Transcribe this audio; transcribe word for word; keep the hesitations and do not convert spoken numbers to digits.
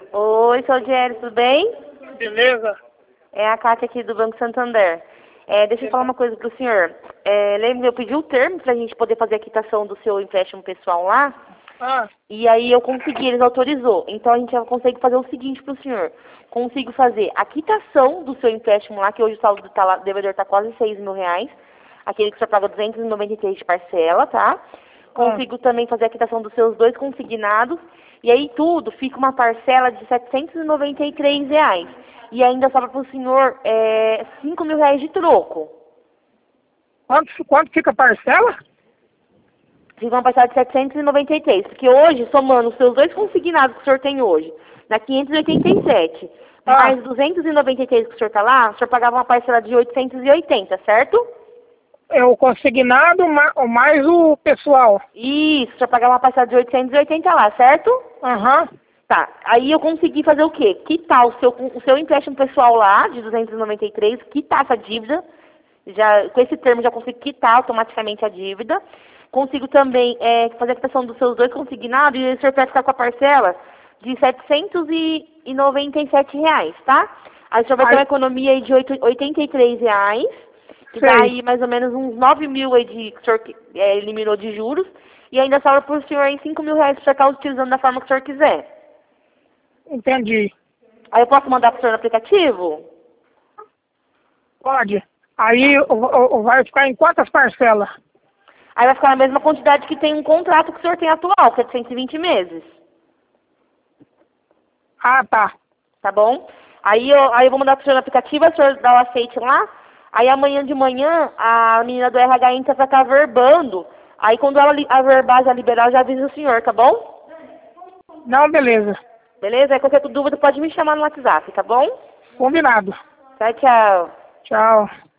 Oi, sou o Diério, tudo bem? Beleza? É a Cátia aqui do Banco Santander. É, deixa eu falar uma coisa pro senhor. É, lembra, eu pedi o termo pra gente poder fazer a quitação do seu empréstimo pessoal lá. Ah, E aí eu consegui, eles autorizou. Então a gente já consegue fazer o seguinte pro senhor. Consigo fazer a quitação do seu empréstimo lá, que hoje o saldo tá lá, o devedor tá quase seis mil reais. Aquele que o senhor paga duzentos e noventa e três de parcela, tá? Consigo também fazer a quitação dos seus dois consignados. E aí tudo fica uma parcela de setecentos e noventa e três reais. E ainda sobra pro senhor é, cinco mil reais de troco. quanto, quanto fica a parcela? Fica uma parcela de setecentos e noventa e três. Porque hoje, somando os seus dois consignados que o senhor tem hoje, dá quinhentos e oitenta e sete. Ah. Mais duzentos e noventa e três que o senhor tá lá, o senhor pagava uma parcela de oitocentos e oitenta, certo? É o consignado ma- mais o pessoal. Isso, o senhor pagava uma parcela de oitocentos e oitenta lá, certo? Aham. Tá, aí eu consegui fazer o quê? Quitar o seu, o seu empréstimo pessoal lá, de duzentos e noventa e três, quitar essa dívida. Já, com esse termo já consigo quitar automaticamente a dívida. Consigo também é, fazer a quitação dos seus dois consignados e o senhor vai ficar com a parcela de setecentos e noventa e sete reais, tá? Aí o senhor vai ter Aí- uma economia aí de oitenta e três reais, que dá Sei. aí mais ou menos uns nove mil aí de, que o senhor é, eliminou de juros. E ainda sobra para o senhor aí cinco mil reais para o senhor estar utilizando da forma que o senhor quiser. Entendi. Aí eu posso mandar para o senhor no aplicativo? Pode. Aí o- o- vai ficar em quantas parcelas? Aí vai ficar na mesma quantidade que tem um contrato que o senhor tem atual, que é de cento e vinte meses. Ah, tá. Tá bom? Aí eu, aí eu vou mandar para o senhor no aplicativo, o senhor dá o aceite lá. Aí amanhã de manhã a menina do R H entra para estar verbando. Aí quando ela li- averbar, já liberar, eu já aviso o senhor, tá bom? Não, beleza. Beleza? Aí qualquer dúvida pode me chamar no WhatsApp, tá bom? Combinado. Tchau, tchau. Tchau.